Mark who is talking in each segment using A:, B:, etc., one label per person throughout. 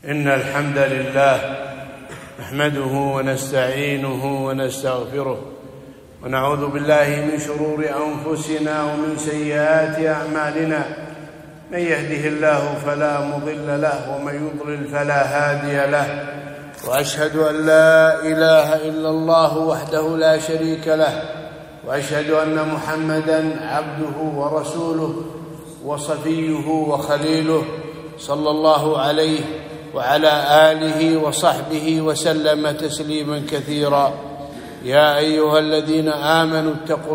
A: إن الحمد لله نحمده ونستعينه ونستغفره ونعوذ بالله من شرور أنفسنا ومن سيئات أعمالنا. من يهده الله فلا مضل له ومن يضلل فلا هادي له، وأشهد أن لا إله إلا الله وحده لا شريك له، وأشهد أن محمدًا عبده ورسوله وصفيه وخليله صلى الله عليه وعلى آله وصحبه وسلم تسليما كثيرا. يا أيها الذين آمنوا اتقوا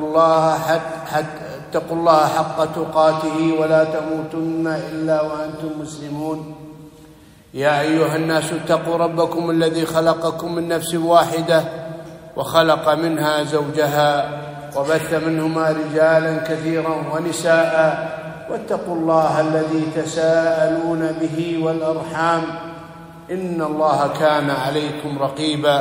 A: الله حق تقاته ولا تموتن إلا وأنتم مسلمون. يا أيها الناس اتقوا ربكم الذي خلقكم من نفس واحدة وخلق منها زوجها وبث منهما رجالا كثيرا ونساء، واتقوا الله الذي تساءلون به والأرحام إن الله كان عليكم رقيبا.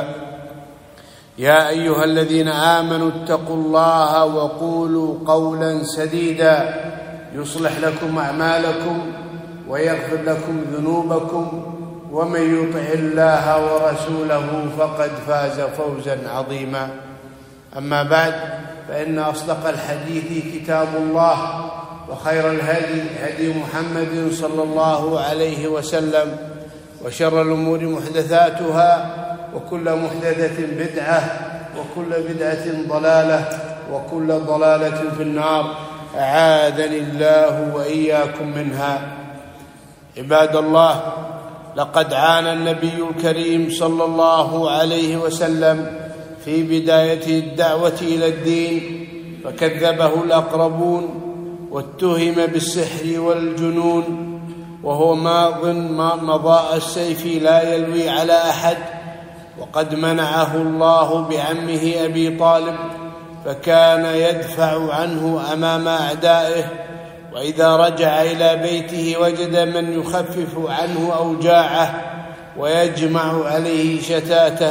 A: يا أيها الذين آمنوا اتقوا الله وقولوا قولا سديدا يصلح لكم أعمالكم ويغفر لكم ذنوبكم، ومن يطع الله ورسوله فقد فاز فوزا عظيما. أما بعد، فإن أصدق الحديث كتاب الله، وخير الهدي هدي محمد صلى الله عليه وسلم، وشر الأمور محدثاتها، وكل محدثة بدعة، وكل بدعة ضلالة، وكل ضلالة في النار، أعاذني الله وإياكم منها. عباد الله، لقد عانى النبي الكريم صلى الله عليه وسلم في بداية الدعوة إلى الدين، فكذبه الأقربون واتهم بالسحر والجنون، وهو ماض مضاء السيف لا يلوي على أحد. وقد منعه الله بعمه أبي طالب، فكان يدفع عنه أمام أعدائه، وإذا رجع إلى بيته وجد من يخفف عنه أوجاعه ويجمع عليه شتاته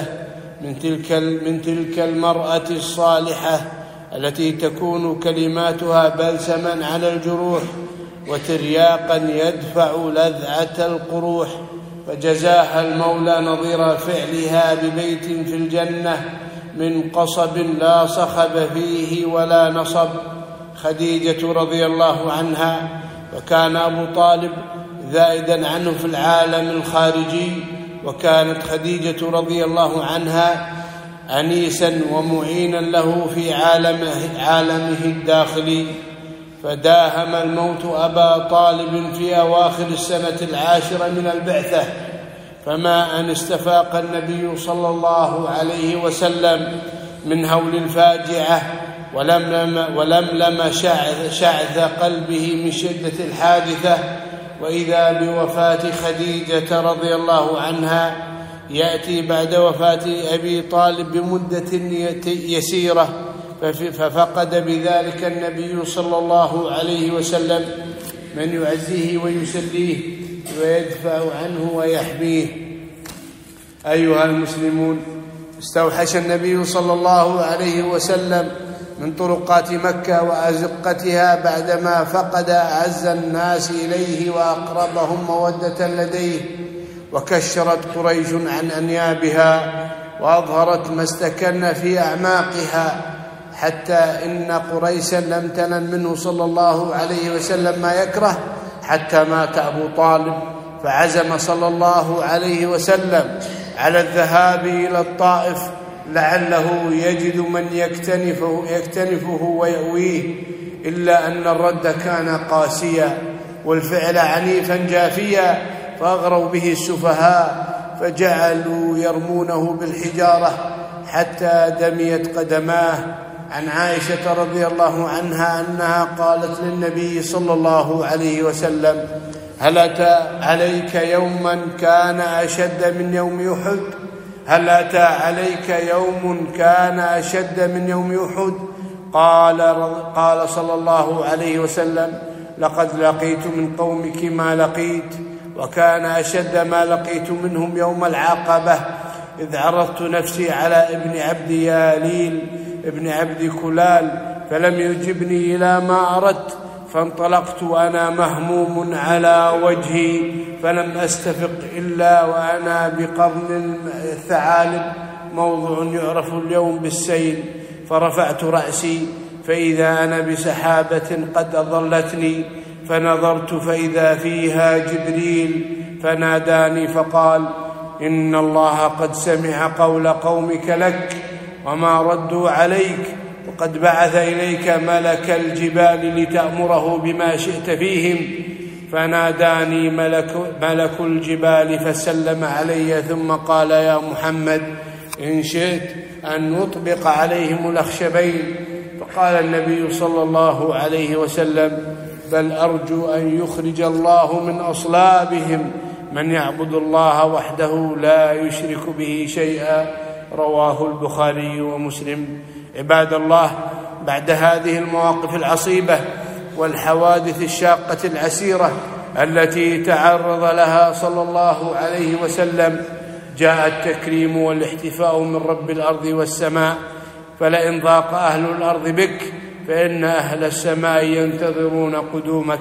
A: من تلك المرأة الصالحة التي تكون كلماتها بلسما على الجروح وترياقا يدفع لذعة القروح، فجزاها المولى نظير فعلها ببيت في الجنة من قصب لا صخب فيه ولا نصب، خديجة رضي الله عنها. وكان أبو طالب زائدا عنه في العالم الخارجي، وكانت خديجة رضي الله عنها أنيسا ومعينا له في عالمه الداخلي. فداهم الموت أبا طالب في أواخر السنة 10 من البعثة، فما أن استفاق النبي صلى الله عليه وسلم من هول الفاجعة ولملم شعث قلبه من شدة الحادثة، وإذا بوفاة خديجة رضي الله عنها يأتي بعد وفاة أبي طالب بمدة يسيرة، ففقد بذلك النبي صلى الله عليه وسلم من يعزيه ويسليه ويدفع عنه ويحميه. أيها المسلمون، استوحش النبي صلى الله عليه وسلم من طرقات مكة وأزقتها بعدما فقد أعز الناس إليه وأقربهم مودة لديه، وكشرت قريش عن أنيابها وأظهرت ما استكن في أعماقها، حتى إن قريشا لم تنل منه صلى الله عليه وسلم ما يكره حتى مات أبو طالب. فعزم صلى الله عليه وسلم على الذهاب إلى الطائف لعله يجد من يكتنفه ويأويه، إلا أن الرد كان قاسيا والفعل عنيفا جافيا، فأغروا به السفهاء فجعلوا يرمونه بالحجارة حتى دميت قدماه. عن عائشة رضي الله عنها أنها قالت للنبي صلى الله عليه وسلم: هل أتى عليك يوما كان أشد من يوم أحد؟ هل أتى عليك يوم كان أشد من يوم أحد؟ قال صلى الله عليه وسلم: لقد لقيت من قومك ما لقيت، وكان أشد ما لقيت منهم يوم العقبة، إذ عرضت نفسي على ابن عبد ياليل ابن عبد كلال فلم يجبني إلى ما أردت، فانطلقت وأنا مهموم على وجهي، فلم أستفق إلا وأنا بقرن الثعالب، موضع يعرف اليوم بالسيل. فرفعت رأسي فإذا أنا بسحابة قد أظلتني، فنظرت فإذا فيها جبريل، فناداني فقال: إن الله قد سمع قول قومك لك وما ردوا عليك، وقد بعث إليك ملك الجبال لتأمره بما شئت فيهم. فناداني ملك الجبال فسلم علي، ثم قال: يا محمد، إن شئت أن نطبق عليهم الأخشبين. فقال النبي صلى الله عليه وسلم: بل أرجو أن يخرج الله من أصلابهم من يعبد الله وحده لا يشرك به شيئا. رواه البخاري ومسلم. عباد الله، بعد هذه المواقف العصيبة والحوادث الشاقة العسيرة التي تعرض لها صلى الله عليه وسلم، جاء التكريم والاحتفاء من رب الأرض والسماء. فلئن ضاق أهل الأرض بك فإن أهل السماء ينتظرون قدومك.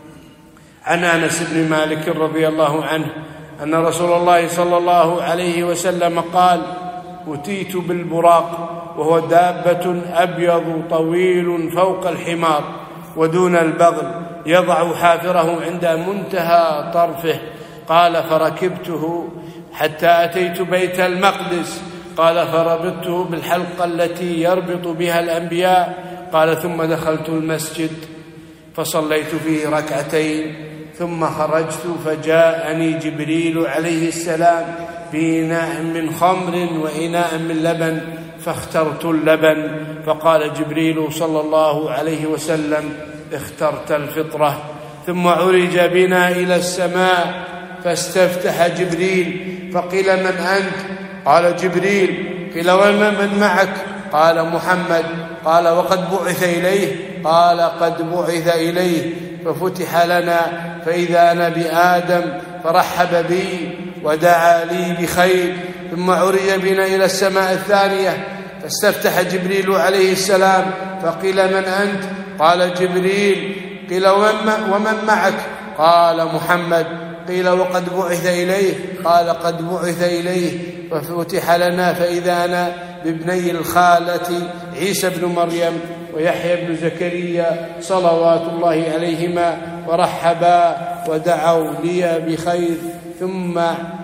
A: عن أنس بن مالك رضي الله عنه أن رسول الله صلى الله عليه وسلم قال: أتيت بالبراق، وهو دابة أبيض طويل فوق الحمار ودون البغل، يضع حافره عند منتهى طرفه. قال: فركبته حتى أتيت بيت المقدس. قال: فربطته بالحلقة التي يربط بها الأنبياء. قال: ثم دخلت المسجد فصليت فيه ركعتين، ثم خرجت فجاءني جبريل عليه السلام بإناء من خمر وإناء من لبن، فاخترت اللبن. فقال جبريل صلى الله عليه وسلم: اخترت الفطرة. ثم عرج بنا إلى السماء فاستفتح جبريل، فقيل: من أنت؟ قال: جبريل. قيل: ومن معك؟ قال: محمد. قال: وقد بعث إليه؟ قال: قد بعث إليه. ففتح لنا فإذا أنا بآدم، فرحب بي ودعا لي بخير. ثم عرج بنا إلى السماء الثانية فاستفتح جبريل عليه السلام، فقيل: من أنت؟ قال: جبريل. قيل: ومن معك؟ قال: محمد. قيل: وقد بعث إليه؟ قال: قد بعث إليه. ففتح لنا فإذا أنا بابني الخالة عيسى بن مريم ويحيى بن زكريا صلوات الله عليهما، ورحبا ودعوا لي بخير. ثم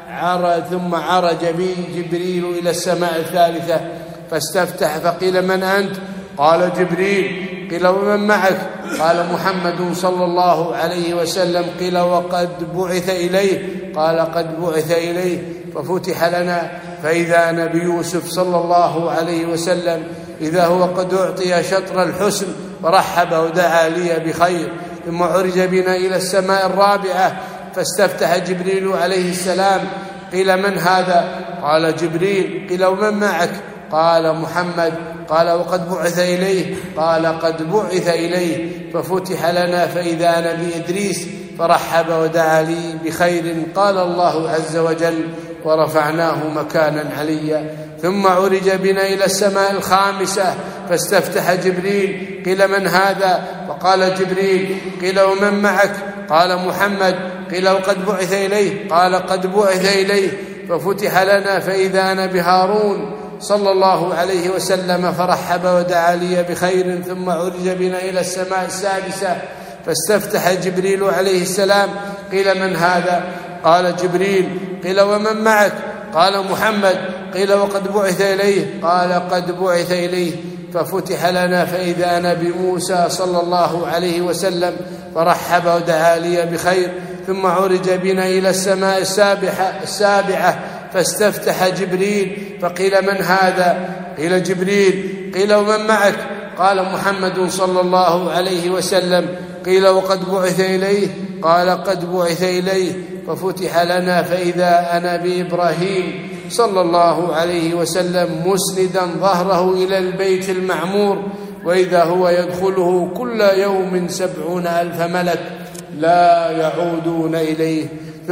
A: عرج بي جبريل إلى السماء الثالثة فاستفتح، فقيل: من أنت؟ قال: جبريل. قيل: ومن معك؟ قال: محمد صلى الله عليه وسلم. قيل: وقد بعث إليه؟ قال: قد بعث إليه. ففتح لنا فإذا نبي يوسف صلى الله عليه وسلم، إذا هو قد أعطي شطر الحسن، ورحب ودعا لي بخير. ثم عرج بنا إلى السماء الرابعة فاستفتح جبريل عليه السلام. قيل: من هذا؟ قال: جبريل. قيل: ومن معك؟ قال: محمد. قال: وقد بعث إليه؟ قال: قد بعث إليه. ففتح لنا فإذا أنا بإدريس، فرحب ودعا لي بخير. قال الله عز وجل: ورفعناه مكانا عليا. ثم عرج بنا إلى السماء الخامسة فاستفتح جبريل. قيل: من هذا؟ فقال: جبريل. قيل: ومن معك؟ قال: محمد. قيل: وقد بعث إليه؟ قال: قد بعث إليه. ففتح لنا فإذا أنا بهارون صلى الله عليه وسلم، فرحب ودعا لي بخير. ثم عرج بنا إلى السماء السادسة فاستفتح جبريل عليه السلام. قيل: من هذا؟ قال: جبريل. قيل: ومن معك؟ قال: محمد. قيل: وقد بعث إليه؟ قال: قد بعث إليه. ففتح لنا فإذا أنا بموسى صلى الله عليه وسلم، فرحب ودعا لي بخير. ثم عرج بنا إلى السماء السابعة فاستفتح جبريل. فقيل: من هذا؟ قيل: جبريل. قيل: ومن معك؟ قال: محمد صلى الله عليه وسلم. قيل: وقد بعث إليه؟ قال: قد بعث إليه. ففتح لنا فإذا أنا بإبراهيم صلى الله عليه وسلم مسندا ظهره إلى البيت المعمور، وإذا هو يدخله كل يوم 70,000 ملك لا يعودون إليه.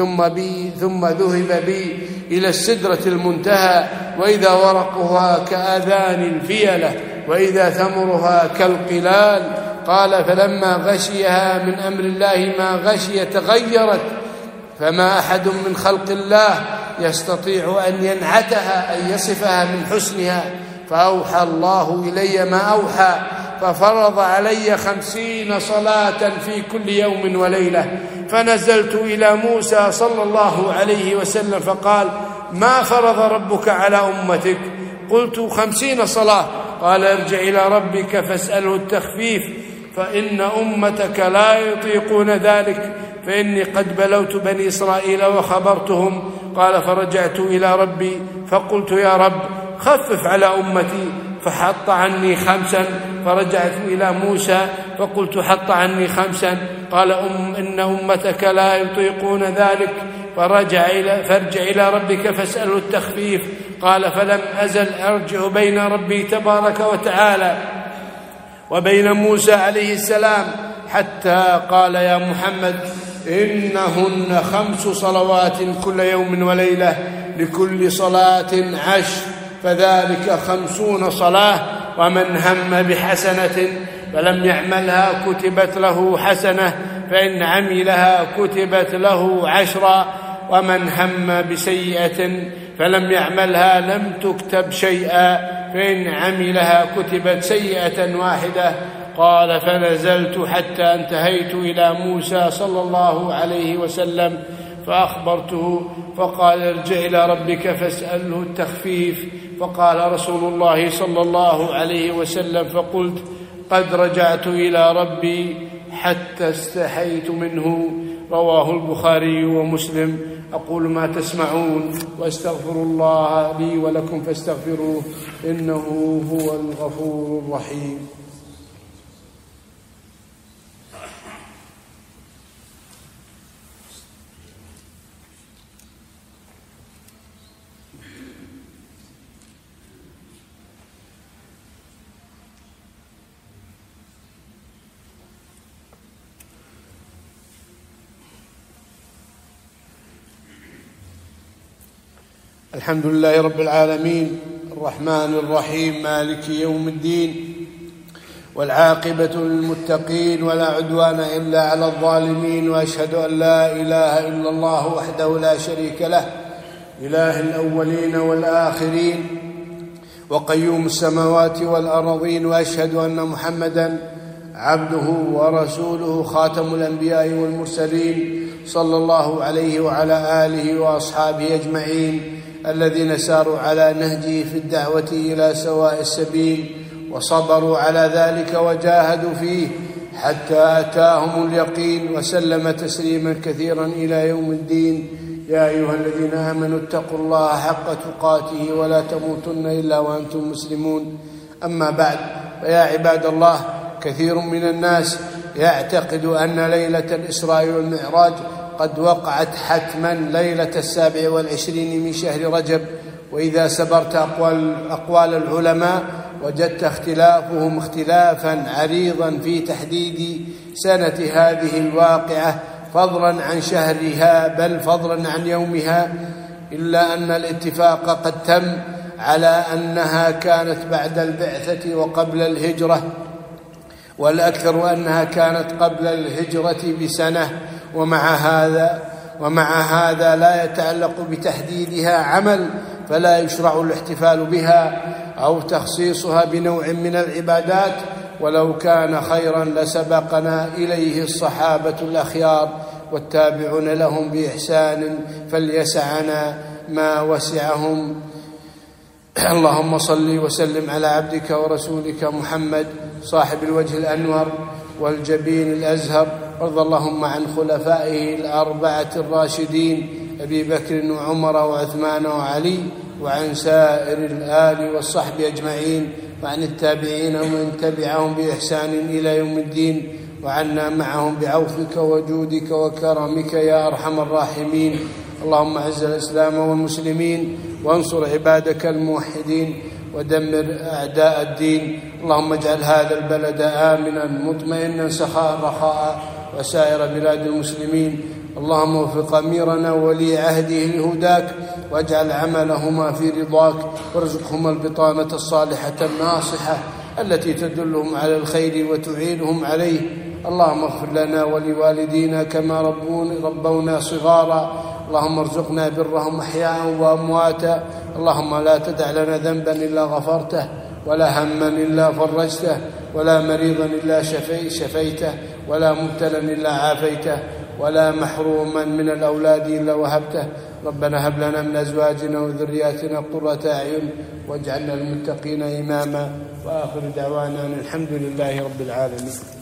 A: ثم ذهب بي إلى السدرة المنتهى، وإذا ورقها كآذان الفيلة، وإذا ثمرها كالقلال، قال: فلما غشيها من أمر الله ما غشي تغيرت، فما أحد من خلق الله يستطيع أن ينعتها، أن يصفها من حسنها. فأوحى الله إلي ما أوحى، ففرض علي 50 صلاة في كل يوم وليلة. فنزلت إلى موسى صلى الله عليه وسلم فقال: ما فرض ربك على أمتك؟ قلت: 50 صلاة. قال: ارجع إلى ربك فاسأله التخفيف، فإن أمتك لا يطيقون ذلك، فإني قد بلوت بني إسرائيل وخبرتهم. قال: فرجعت إلى ربي فقلت: يا رب خفف على أمتي، فحط عني 5. فرجعت إلى موسى فقلت: حط عني 5. قال: إن أمتك لا يطيقون ذلك، فارجع إلى ربك فاسأله التخفيف. قال: فلم أزل أرجع بين ربي تبارك وتعالى وبين موسى عليه السلام، حتى قال: يا محمد إنهن 5 صلوات كل يوم وليلة، لكل صلاة 10، فذلك 50 صلاة. ومن هم بحسنة فلم يعملها كتبت له حسنة، فإن عملها كتبت له 10، ومن هم بسيئة فلم يعملها لم تكتب شيئا، فإن عملها كتبت سيئة واحدة. قال: فنزلت حتى انتهيت إلى موسى صلى الله عليه وسلم فأخبرته، فقال: ارجع إلى ربك فاسأله التخفيف. فقال رسول الله صلى الله عليه وسلم: فقلت: قد رجعت إلى ربي حتى استحيت منه. رواه البخاري ومسلم. أقول ما تسمعون وأستغفر الله لي ولكم فاستغفروه، إنه هو الغفور الرحيم. الحمد لله رب العالمين، الرحمن الرحيم، مالك يوم الدين، والعاقبة للمتقين، ولا عدوان إلا على الظالمين. وأشهد أن لا إله إلا الله وحده لا شريك له، إله الأولين والآخرين، وقيوم السماوات والأرضين. وأشهد أن محمدًا عبده ورسوله، خاتم الأنبياء والمرسلين، صلى الله عليه وعلى آله وأصحابه أجمعين، الذين ساروا على نهجه في الدعوة إلى سواء السبيل، وصبروا على ذلك وجاهدوا فيه حتى أتاهم اليقين، وسلم تسليما كثيرا إلى يوم الدين. يا أيها الذين آمنوا اتقوا الله حق تقاته ولا تموتن إلا وأنتم مسلمون. أما بعد، فيا عباد الله، كثير من الناس يعتقد أن ليلة الإسراء والمعراج قد وقعت حتما ليلة 27 من شهر رجب. وإذا سبرت أقوال العلماء وجدت اختلافهم اختلافا عريضا في تحديد سنة هذه الواقعة، فضلا عن شهرها بل فضلا عن يومها، إلا أن الاتفاق قد تم على أنها كانت بعد البعثة وقبل الهجرة، والأكثر أنها كانت قبل الهجرة بسنة. ومع هذا لا يتعلق بتحديدها عمل، فلا يشرع الاحتفال بها أو تخصيصها بنوع من العبادات، ولو كان خيرا لسبقنا إليه الصحابة الأخيار والتابعون لهم بإحسان، فليسعنا ما وسعهم. اللهم صل وسلم على عبدك ورسولك محمد صاحب الوجه الأنور والجبين الأزهر، وارض اللهم عن خلفائه الأربعة الراشدين أبي بكر وعمر وعثمان وعلي، وعن سائر الآل والصحب أجمعين، وعن التابعين ومن تبعهم بإحسان إلى يوم الدين، وعنا معهم بعفوك وجودك وكرمك يا أرحم الراحمين. اللهم أعز الإسلام والمسلمين، وانصر عبادك الموحدين، ودمر أعداء الدين. اللهم اجعل هذا البلد آمنا مطمئنا سخاء رخاء، وسائر بلاد المسلمين. اللهم وفق أميرنا وولي عهده لهداك، واجعل عملهما في رضاك، وارزقهما البطانة الصالحة الناصحة، التي تدلهم على الخير وتعينهم عليه. اللهم اغفر لنا ولوالدينا كما ربونا صغارا. اللهم ارزقنا برهم أحياء وأمواتا. اللهم لا تدع لنا ذنبا إلا غفرته، ولا هما إلا فرجته، ولا مريضا إلا شفيته، ولا مبتلا إلا عافيته، ولا محروما من الأولاد إلا وهبته. ربنا هب لنا من أزواجنا وذرياتنا قرة أعين واجعلنا للمتقين إماما. وآخر دعوانا الحمد لله رب العالمين.